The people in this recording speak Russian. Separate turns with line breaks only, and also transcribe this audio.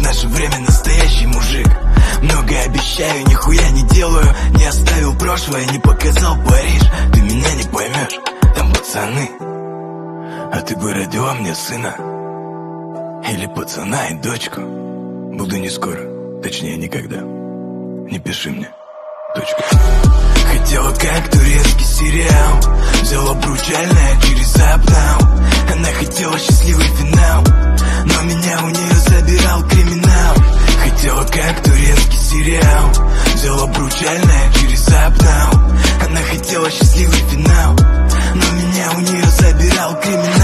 наше время настоящий мужик. Много обещаю, нихуя не делаю. Не оставил прошлое, не показал Париж. Ты меня не поймешь, там пацаны. А ты бы родила мне сына или пацана и дочку. Буду не скоро, точнее никогда. Не пиши мне, точка. Хотела как турецкий сериал, взяла обручальное через апнау. Она хотела счастливый финал, но меня у нее забирал криминал. Хотела как турецкий сериал, взяла обручальное через апнау. Она хотела счастливый финал, но меня у нее забирал криминал.